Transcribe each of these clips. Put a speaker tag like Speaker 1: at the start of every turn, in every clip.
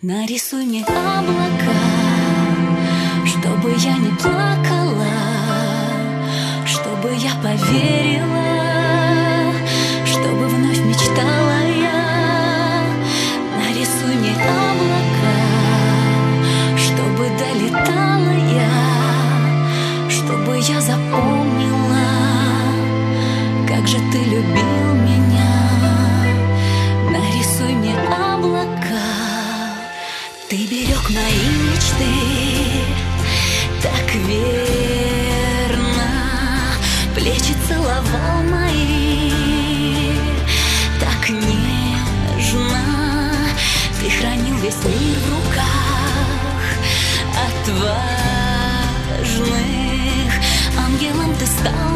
Speaker 1: Нарисуй мне облака, чтобы я не плакала, чтобы я поверила, чтобы вновь мечтала я. Нарисуй мне облака, чтобы долетала я, чтобы я запомнила, как же ты любил меня. Нарисуй мне облака. Ты берег мои мечты так верно, плечи целовал мои так нежно. Ты хранил весь мир в руках отважных. Ангелом ты стал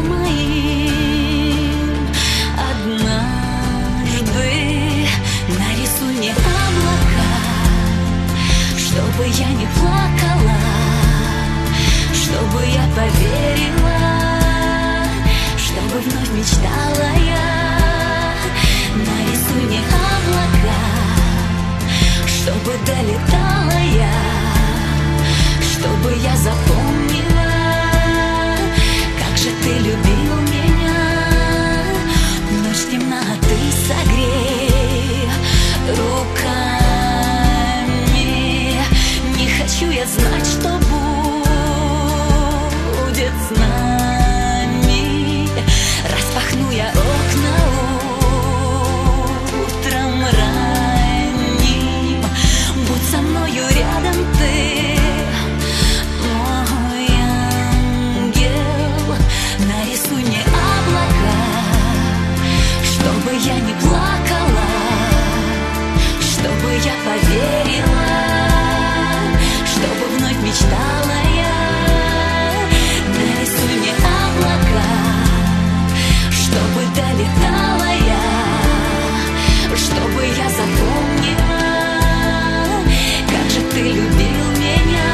Speaker 1: моим однажды. Нарисуй мне облака, чтобы я не плакала, чтобы я поверила, чтобы вновь мечтала я. Нарисуй мне облака, чтобы долетала я, чтобы я запомнила, как же ты любил меня. Ночь темна, а ты согрей руками. Не хочу я знать, что будет с нами. Распахну я окна утром ранним. Будь со мною рядом ты, мой ангел. Нарисуй мне облака, чтобы я не плакала, чтобы я поверила, чтобы вновь мечтала я. Нарисуй мне облака, чтобы долетала я, чтобы я запомнила, как же ты любил меня.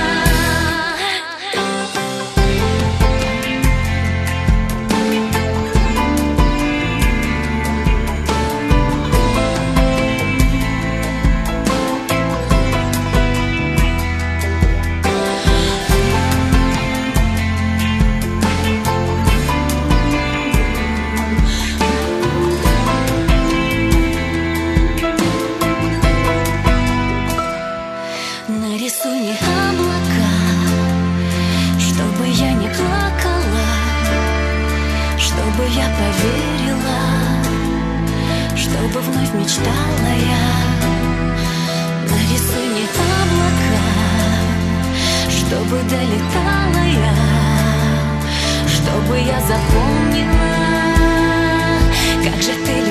Speaker 1: Нарисуй мне облака, чтобы я не плакала, чтобы я поверила, чтобы вновь мечтала я. Нарисуй мне облака, чтобы долетала я, чтобы я запомнила, как же ты